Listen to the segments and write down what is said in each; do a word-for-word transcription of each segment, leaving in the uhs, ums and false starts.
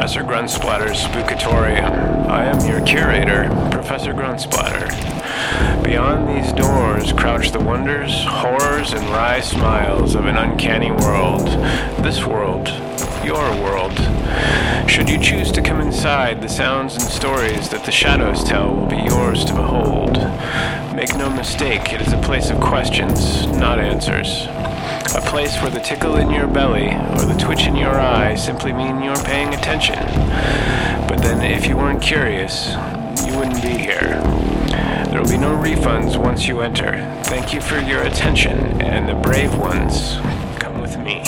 Professor Grunsplatter's Spookatorium. I am your curator, Professor Grunsplatter. Beyond these doors crouch the wonders, horrors, and wry smiles of an uncanny world. This world, your world. Should you choose to come inside, the sounds and stories that the shadows tell will be yours to behold. Make no mistake, it is a place of questions, not answers. A place where the tickle in your belly or the twitch in your eye simply mean you're paying attention. But then if you weren't curious, you wouldn't be here. There will be no refunds once you enter. Thank you for your attention, and the brave ones, come with me.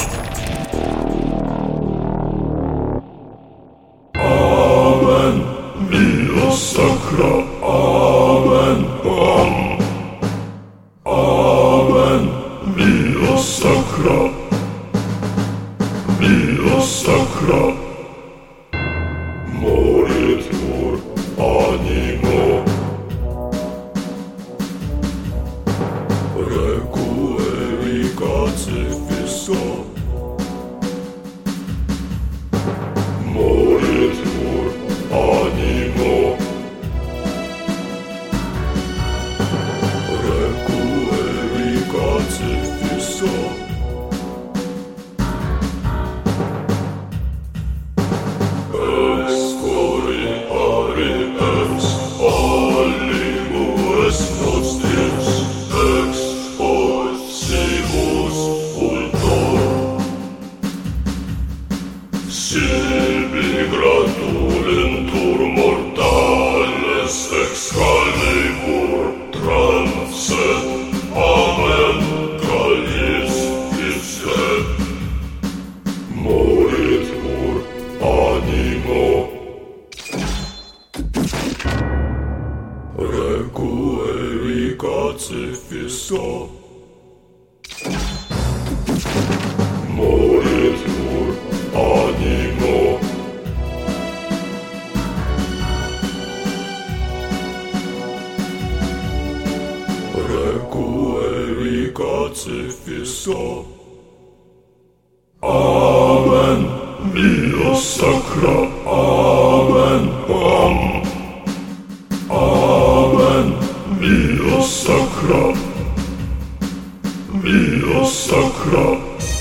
Amen. Mia Sacra. Amen. Am. Amen. Mia Sacra. Mia Sacra. Moritur animo. Requiescat fisso. Moritur animo. Requiescat fisso. Ex cori pari ex alimus nostris ex possimus ultor. Sibi gratulentur mortales excalibur transet. Amen. Callis ipse. Moritur animo. Requiescat fisso. Moritur animo. Requiescat fisso. Amen. Mia Sacra. Amen. Am. Amen. Mia Sacra. Mia Sacra.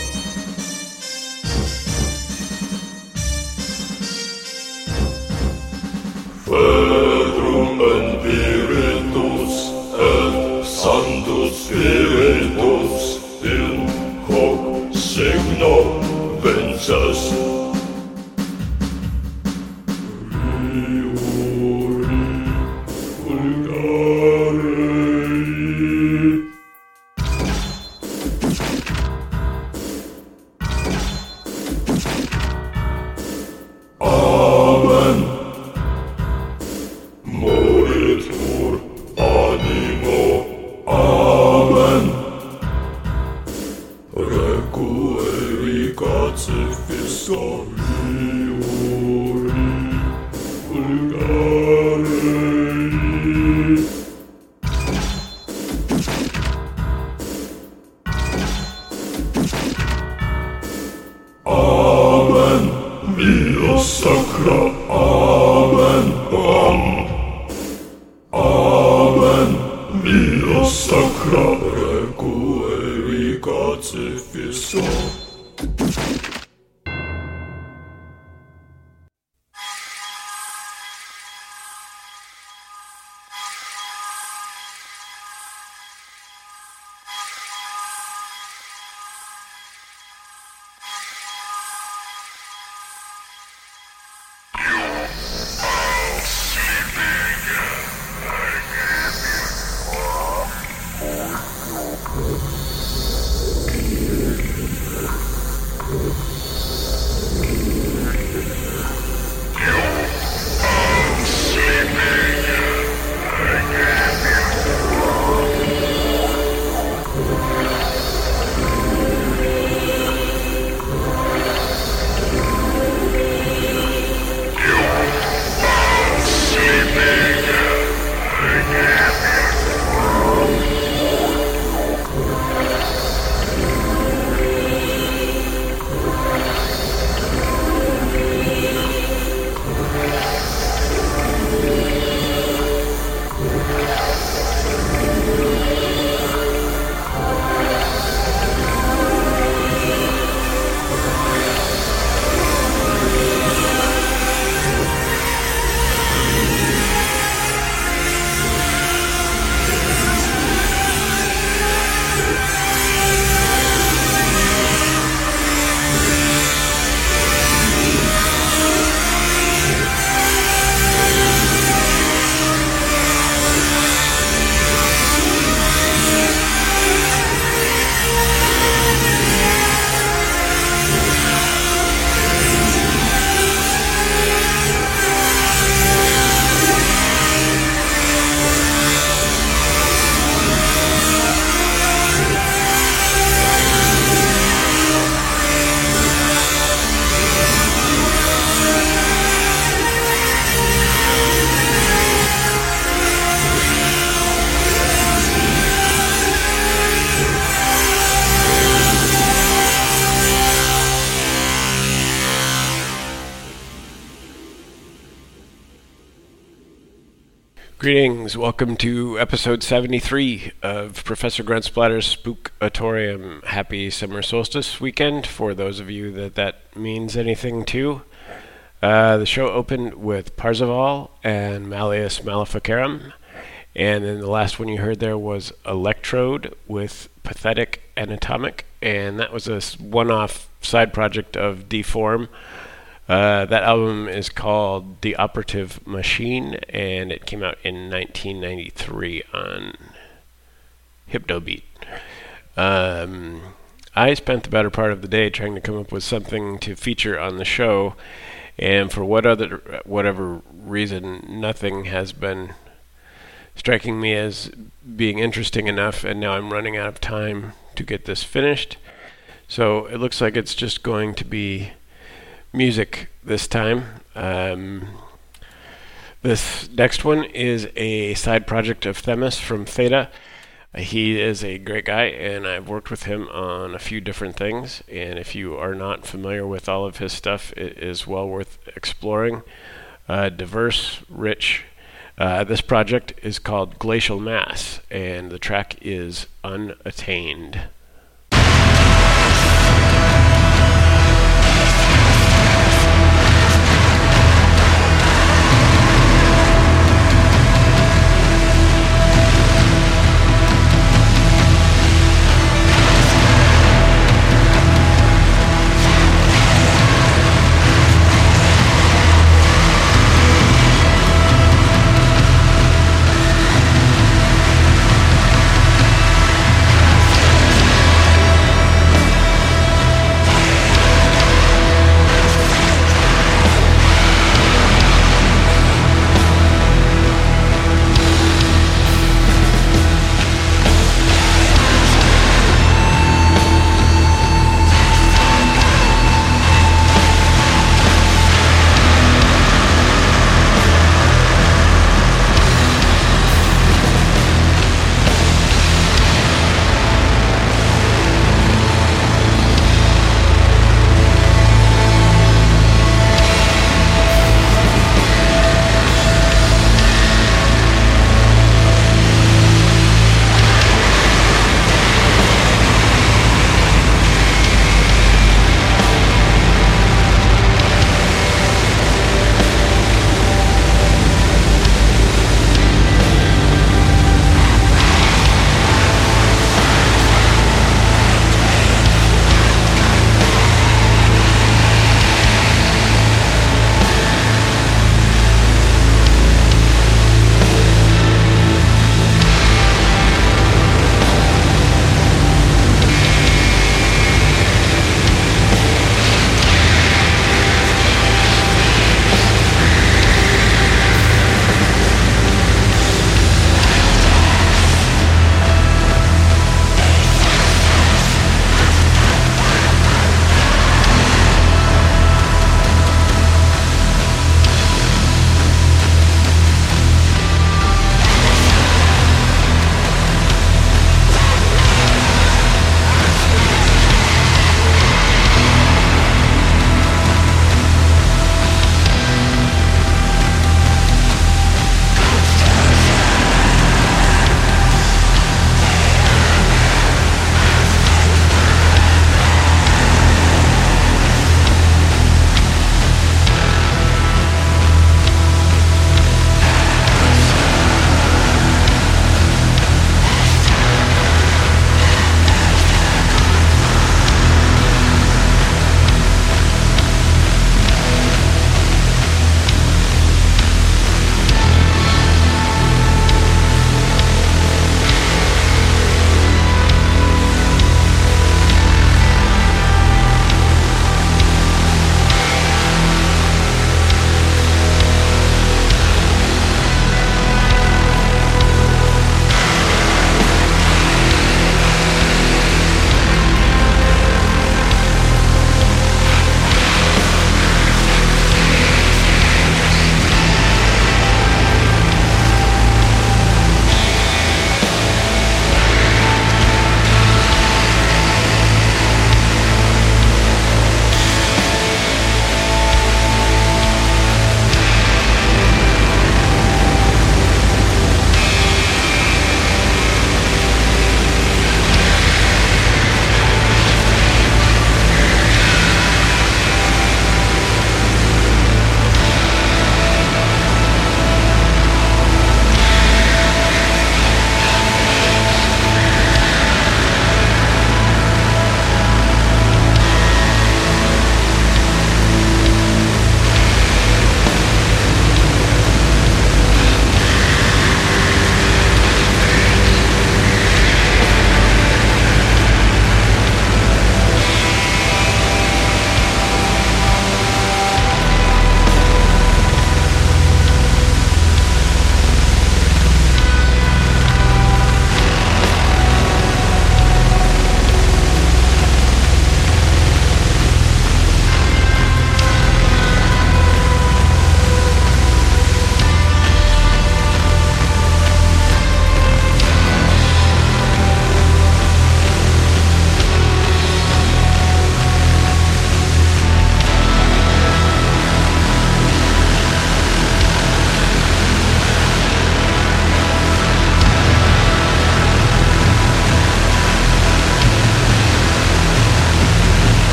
Fedrum et Spiritus et Sanctus Spiritus in hoc signo vinces. Riori vulgare. Amen. Moritur animo. Amen. Requiescat fisso. Riori vulgare. Amen. Mia Sacra. Amen. Am. Amen. Mia Sacra. Requiescat fisso. Greetings. Welcome to episode seventy-three of Professor Gruntsplatter's Spookatorium. Happy summer solstice weekend for those of you that that means anything to. Uh, the show opened with Parzival and Malleus Maleficarum, and then the last one you heard there was Electrode with Pathetic Anatomic, and that was a one-off side project of Deform. Uh, that album is called The Operative Machine, and it came out in nineteen ninety-three on Hypnobeat. Um, I spent the better part of the day trying to come up with something to feature on the show, and for what other, whatever reason, nothing has been striking me as being interesting enough, and now I'm running out of time to get this finished. So it looks like it's just going to be music this time. Um, this next one is a side project of Themis from Theta. Uh, he is a great guy, and I've worked with him on a few different things, and if you are not familiar with all of his stuff, it is well worth exploring. Uh, diverse, rich. Uh, this project is called Glacial Mass, and the track is Unattained. We'll be right back.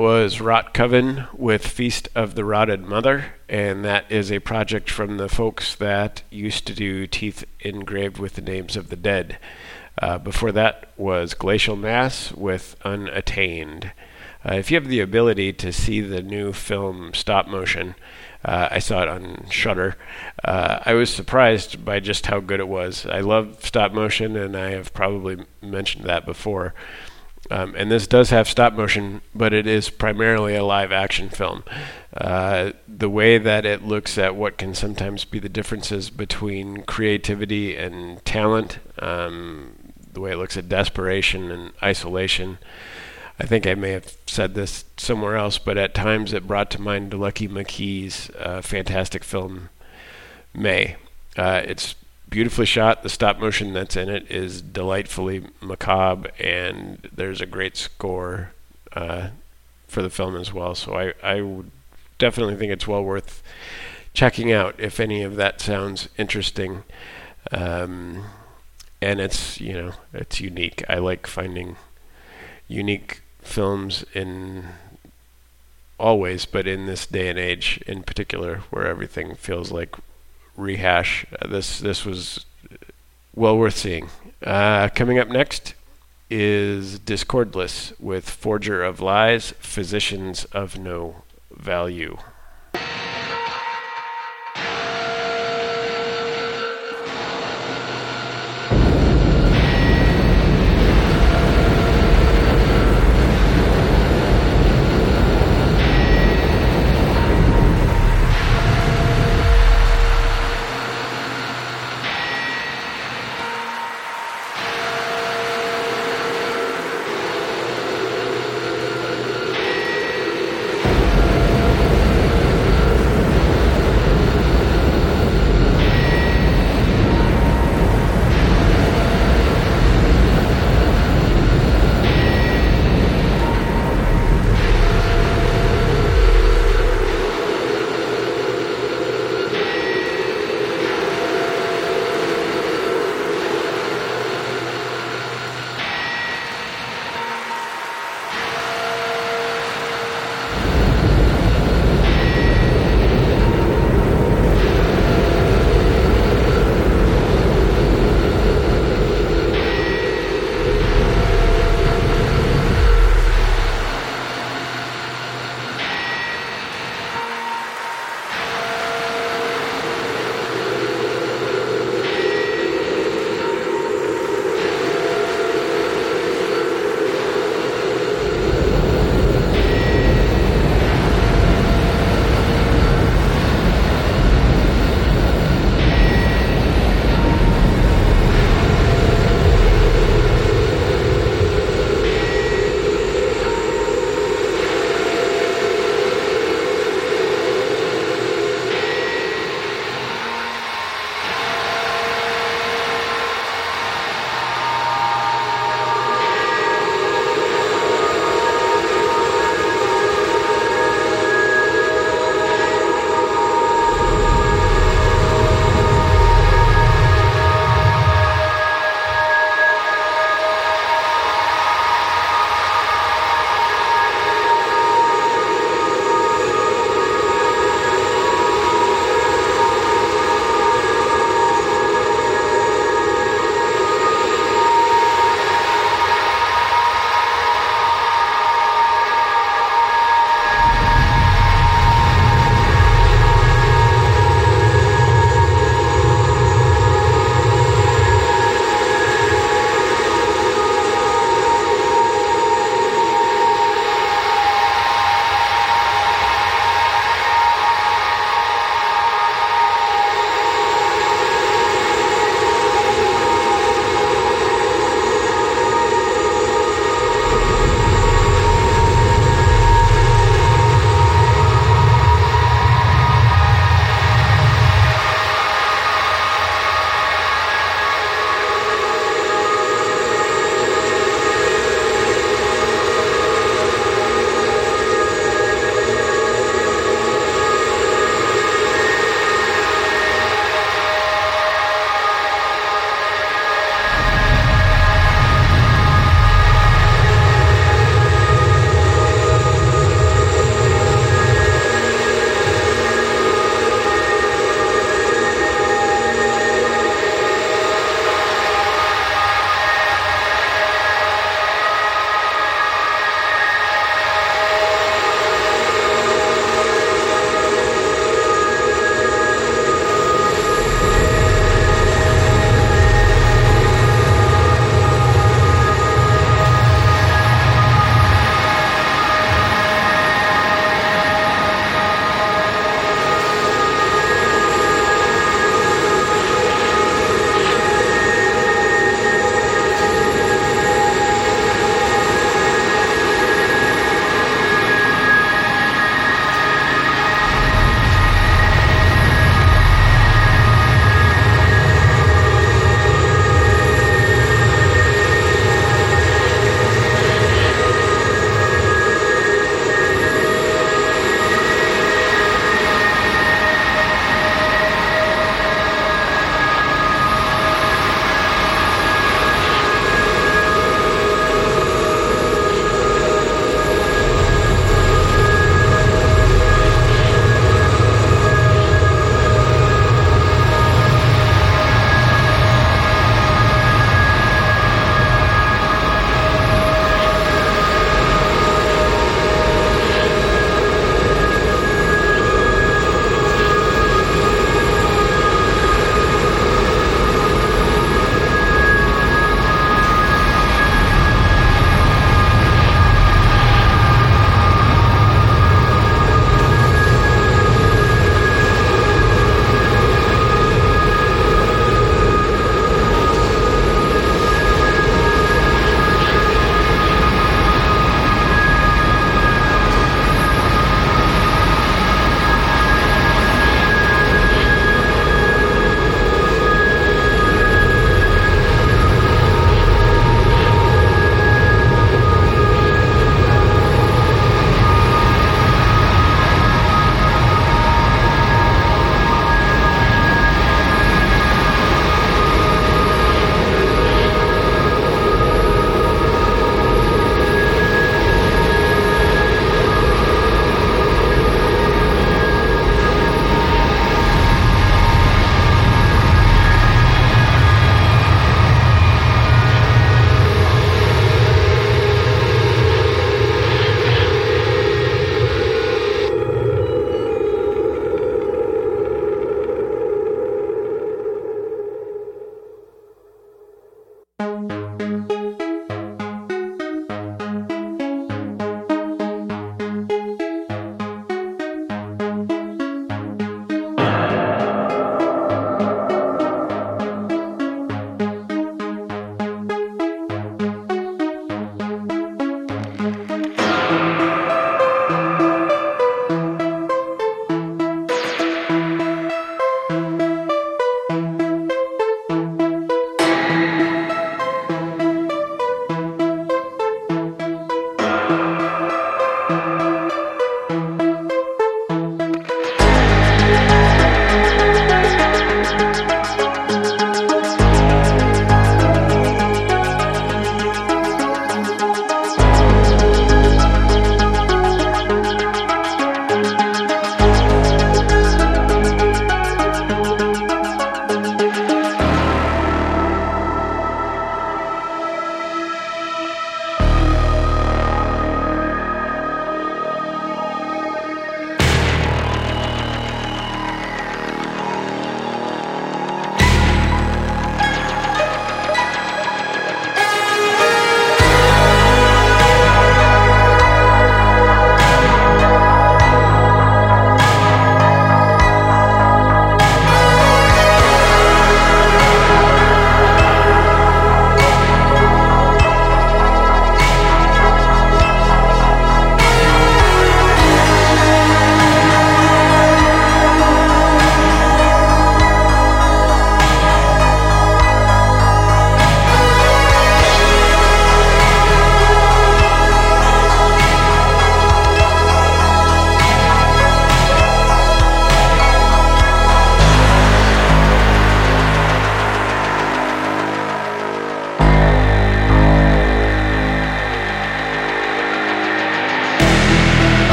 That was Rot Coven with Feast of the Rotted Mother, and that is a project from the folks that used to do Teeth Engraved with the Names of the Dead. Uh, before that was Glacial Mass with Unattained. Uh, if you have the ability to see the new film Stop Motion, uh, I saw it on Shudder. Uh, I was surprised by just how good it was. I love stop motion, and I have probably mentioned that before. Um, and this does have stop motion, but it is primarily a live action film. Uh, the way that it looks at what can sometimes be the differences between creativity and talent, um, the way it looks at desperation and isolation. I think I may have said this somewhere else, but at times it brought to mind Lucky McKee's uh, fantastic film, May. Uh, it's beautifully shot. The stop motion that's in it is delightfully macabre, and there's a great score uh, for the film as well. So I, I would definitely think it's well worth checking out if any of that sounds interesting. Um, and it's, you know, it's unique. I like finding unique films in always, but in this day and age in particular, where everything feels like rehash. Uh, this this was well worth seeing. Uh, coming up next is Discordless with Forger of Lies, Physicians of No Value.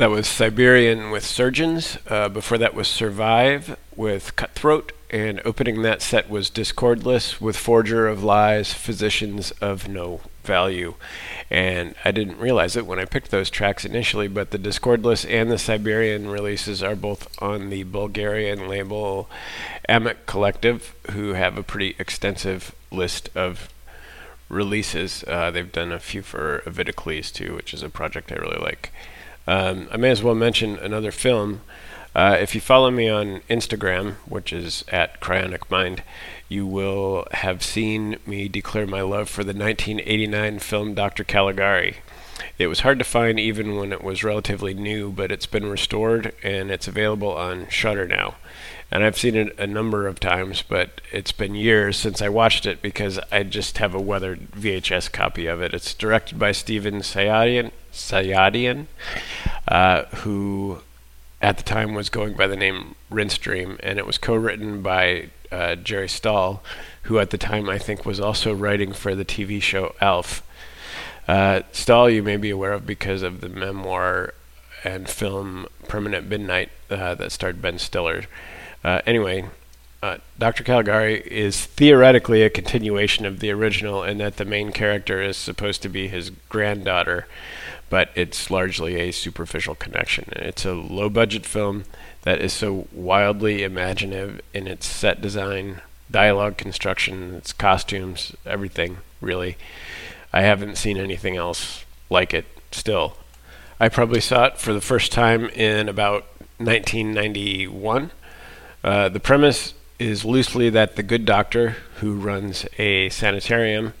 That was Siberian with Surgeons. Uh, before that was Survive with Cutthroat. And opening that set was Discordless with Forger of Lies, Physicians of No Value. And I didn't realize it when I picked those tracks initially, but the Discordless and the Siberian releases are both on the Bulgarian label Amik Collective, who have a pretty extensive list of releases. Uh, they've done a few for Avidicles too, which is a project I really like. Um, I may as well mention another film. Uh, if you follow me on Instagram, which is at Cryonic Mind, you will have seen me declare my love for the nineteen eighty-nine film Doctor Caligari. It was hard to find even when it was relatively new, but it's been restored and it's available on Shudder now. And I've seen it a number of times, but it's been years since I watched it because I just have a weathered V H S copy of it. It's directed by Steven Sayadian, Sayadian uh, who at the time was going by the name Rinstream, and it was co-written by uh, Jerry Stahl, who at the time I think was also writing for the T V show Alf. Uh, Stahl you may be aware of because of the memoir and film Permanent Midnight uh, that starred Ben Stiller. Uh, anyway, uh, Doctor Caligari is theoretically a continuation of the original in that the main character is supposed to be his granddaughter, but it's largely a superficial connection. It's a low-budget film that is so wildly imaginative in its set design, dialogue construction, its costumes, everything, really. I haven't seen anything else like it still. I probably saw it for the first time in about nineteen ninety-one. Uh, the premise is loosely that the good doctor, who runs a sanitarium,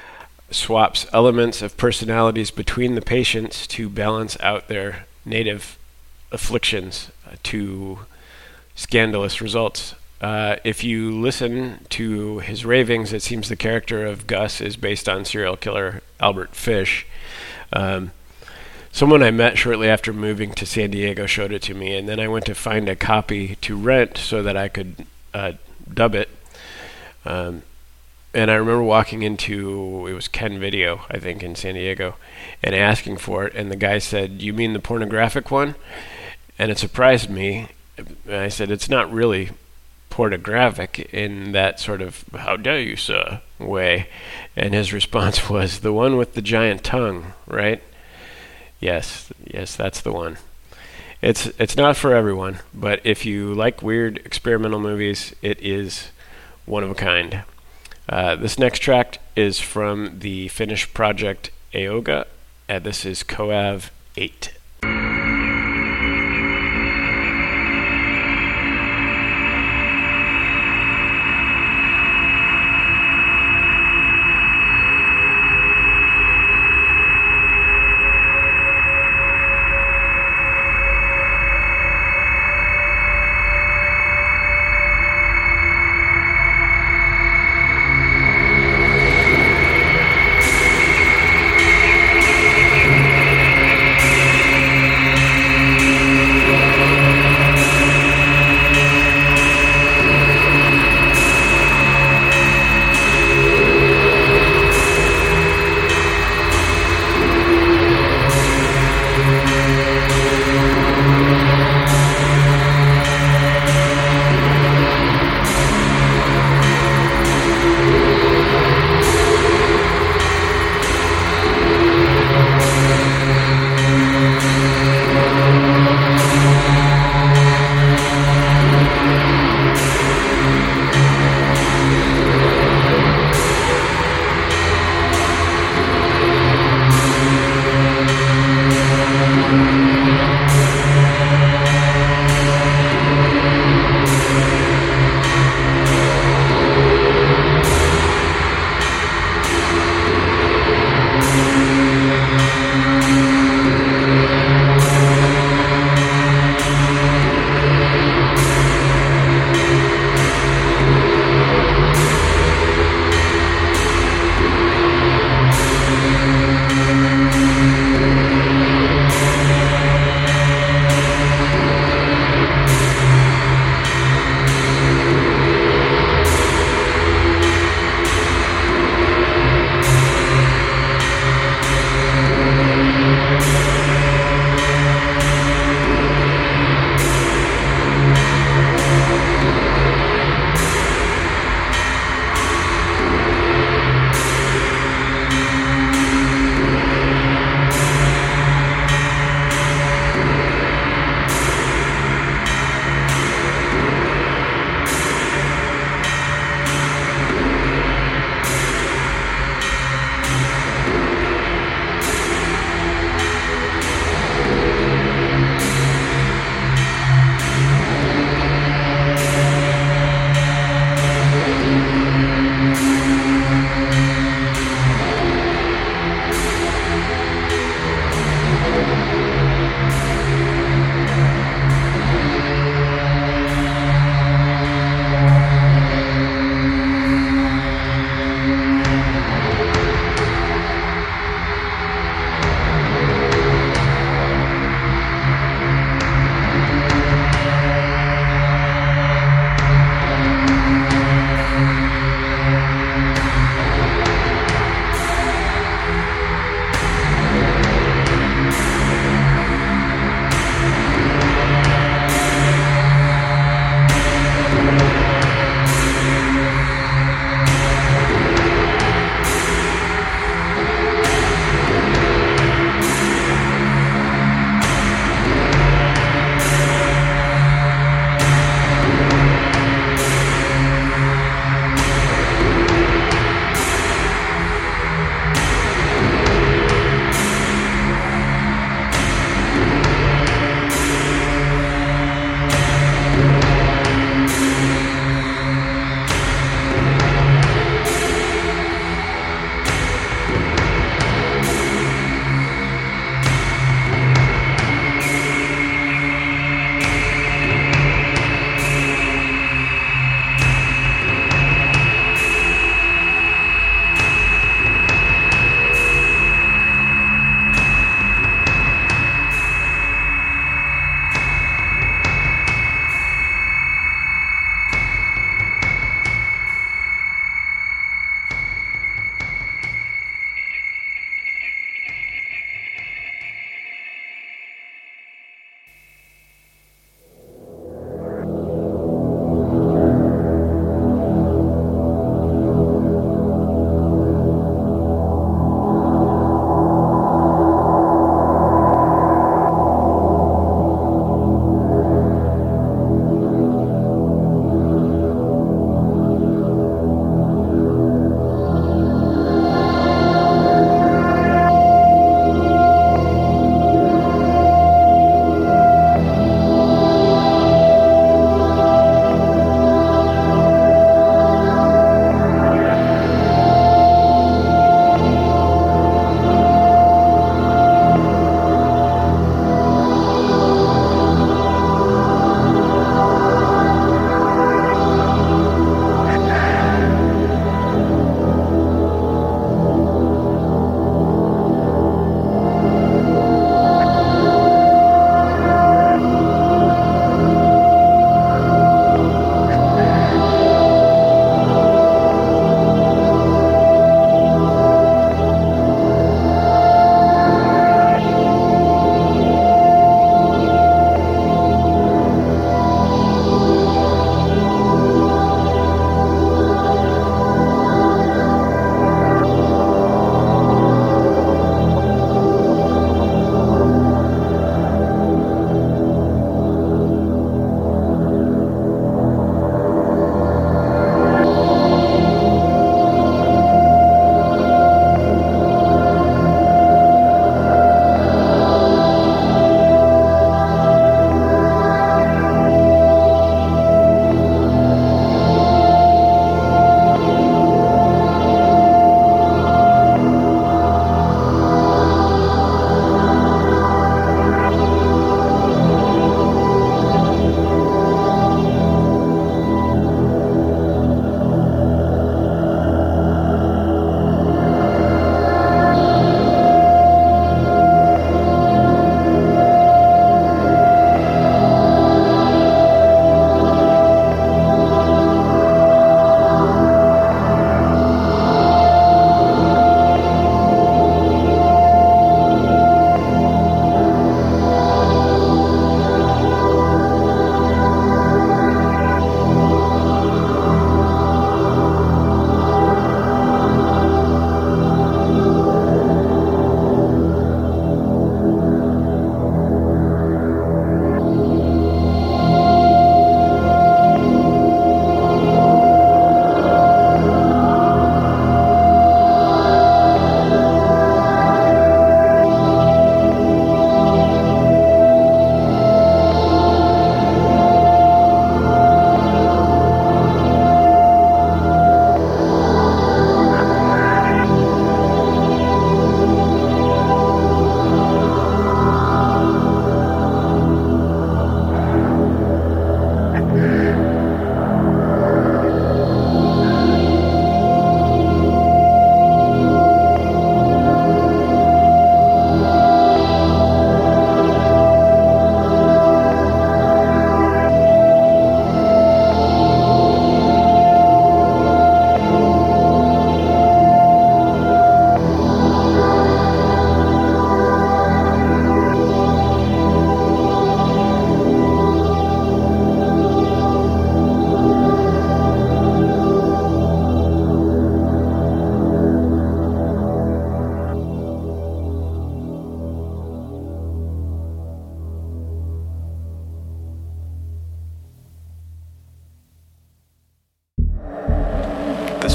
swaps elements of personalities between the patients to balance out their native afflictions uh, to scandalous results. Uh, if you listen to his ravings, it seems the character of Gus is based on serial killer Albert Fish. Um, Someone I met shortly after moving to San Diego showed it to me, and then I went to find a copy to rent so that I could uh, dub it. Um, and I remember walking into, it was Ken Video, I think, in San Diego, and asking for it, and the guy said, "You mean the pornographic one?" And it surprised me. And I said, "It's not really pornographic in that sort of, 'how dare you, sir,' way." And his response was, "The one with the giant tongue, right?" Yes, yes, that's the one. It's it's not for everyone, but if you like weird experimental movies, it is one of a kind. Uh, this next track is from the Finnish project Aoga, and this is Coav eight.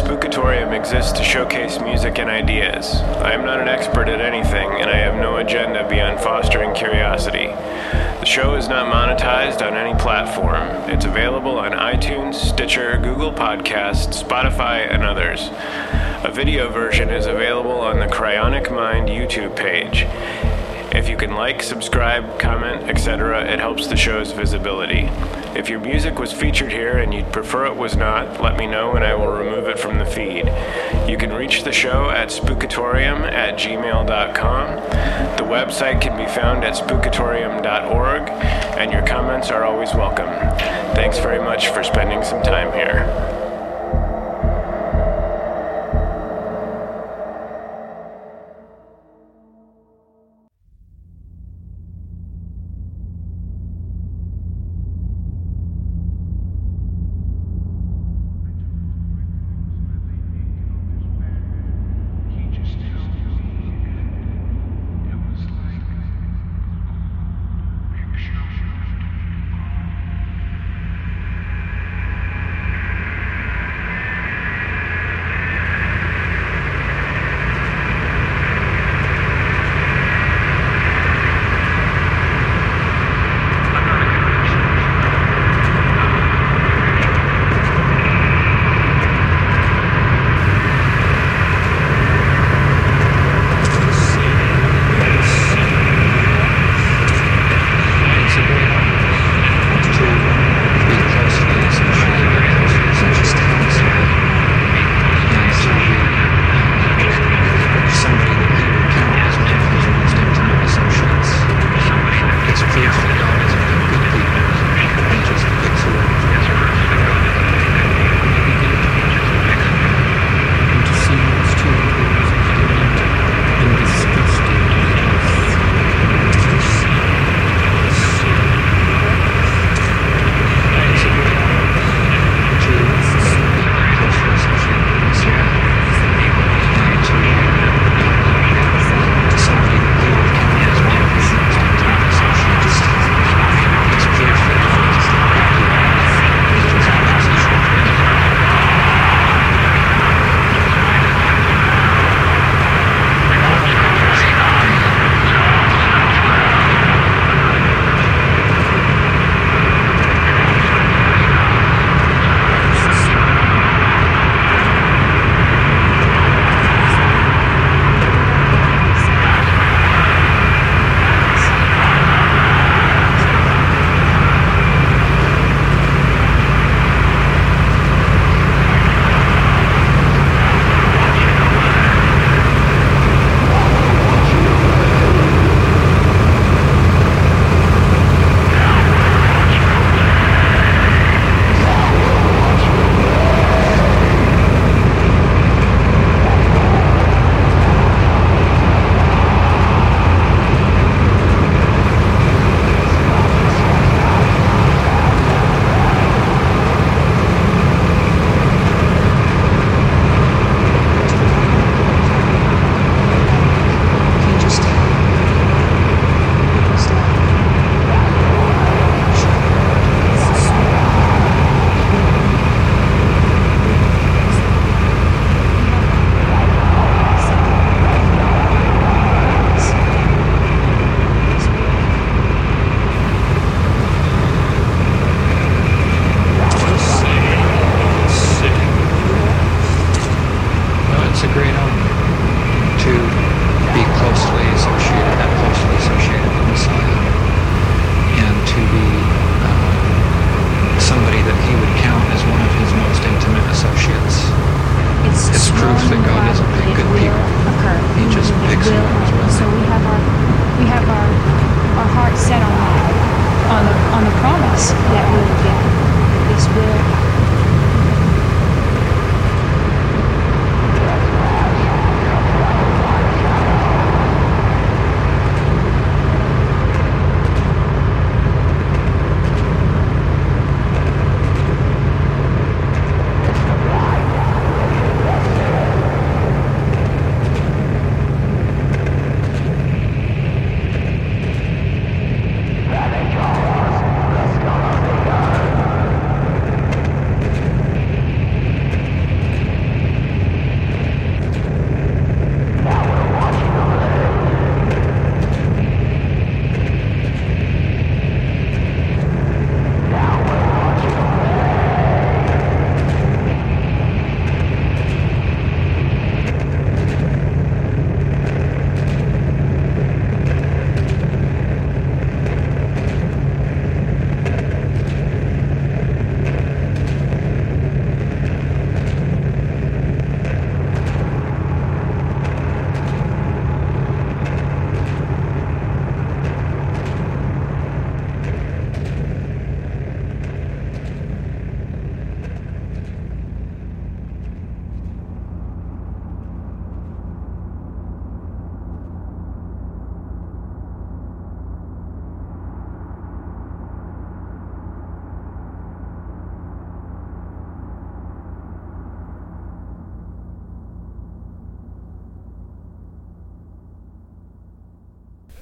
Spookatorium exists to showcase music and ideas. I am not an expert at anything, and I have no agenda beyond fostering curiosity. The show is not monetized on any platform. It's available on iTunes, Stitcher, Google Podcasts, Spotify, and others. A video version is available on the Cryonic Mind YouTube page. If you can like, subscribe, comment, et cetera, it helps the show's visibility. If your music was featured here and you'd prefer it was not, let me know and I will remove it from the feed. You can reach the show at spookatorium at gmail dot com. The website can be found at spookatorium dot org, and your comments are always welcome. Thanks very much for spending some time here.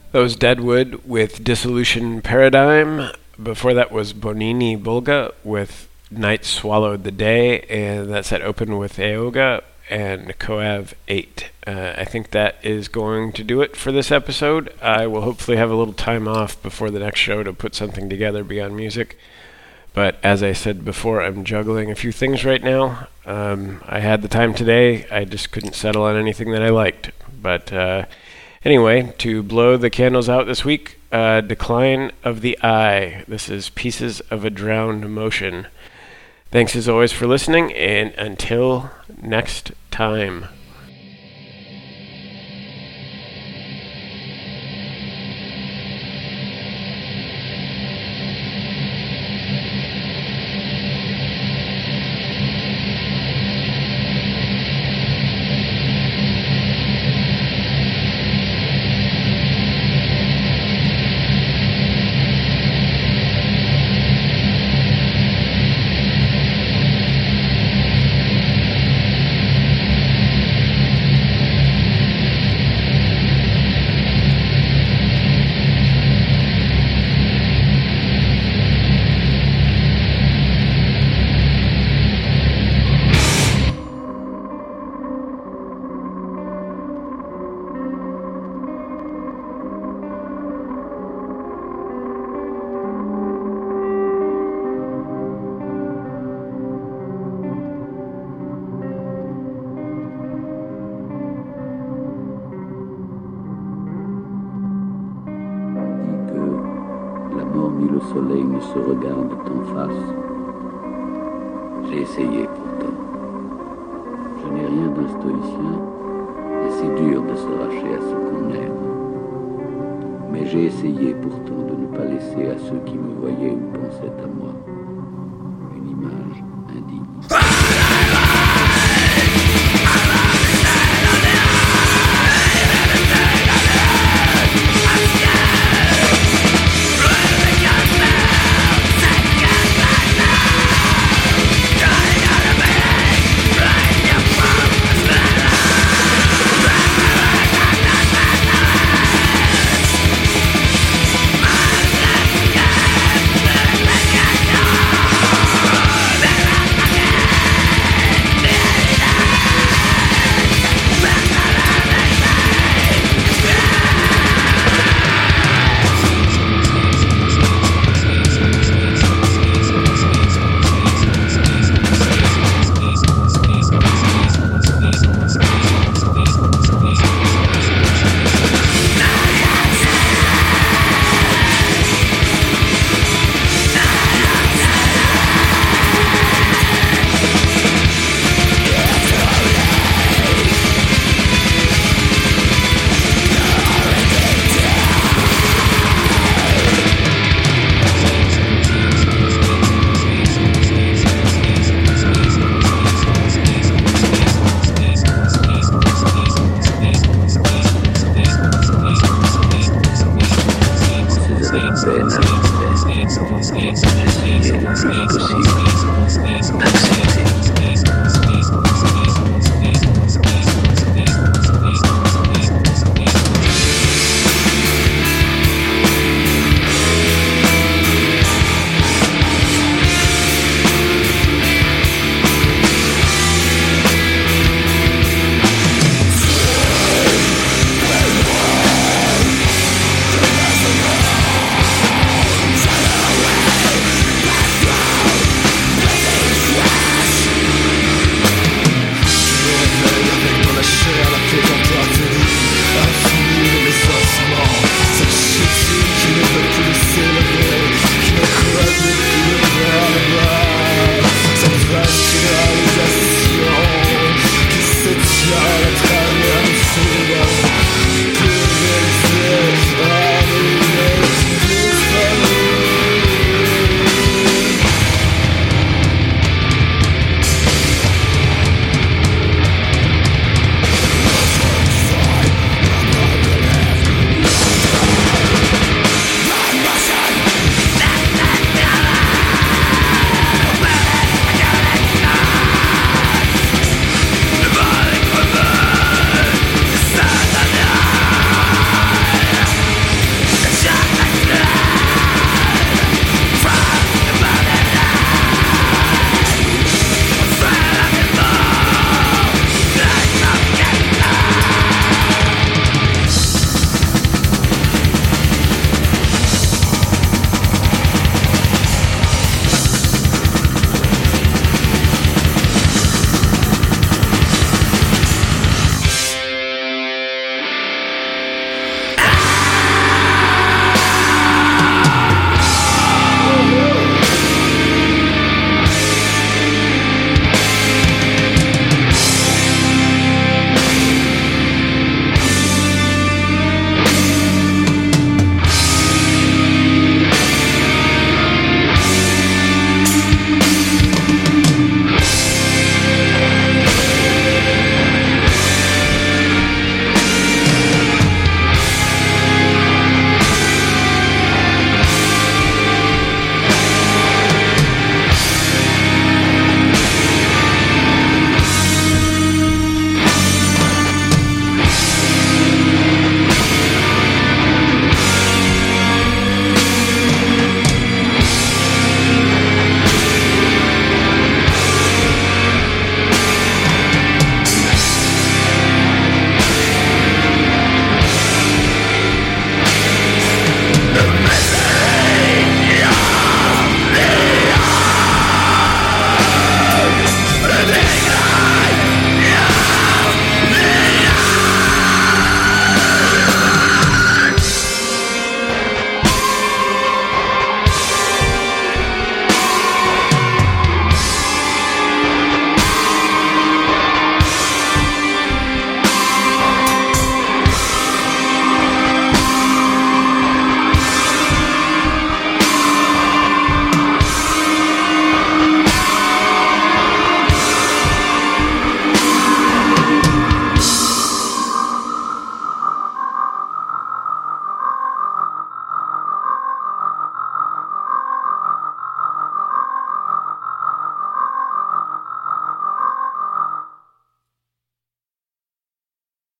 That was Deadwood with Dissolution Paradigm. Before that was Bonini Bulga with Night Swallowed the Day, and that set open with Aoga and Coav eight. Uh, I think that is going to do it for this episode. I will hopefully have a little time off before the next show to put something together beyond music. But as I said before, I'm juggling a few things right now. Um, I had the time today. I just couldn't settle on anything that I liked. But uh, anyway, to blow the candles out this week, uh, Decline of the Eye. This is Pieces of a Drowned Motion. Thanks as always for listening, and until next time. Le soleil ne se regarde en face. J'ai essayé pourtant. Je n'ai rien d'un stoïcien, et c'est dur de s'arracher à ce qu'on aime. Mais j'ai essayé pourtant de ne pas laisser à ceux qui me voyaient ou pensaient à moi une image indigne. J'essayais le plus possible d'accepter.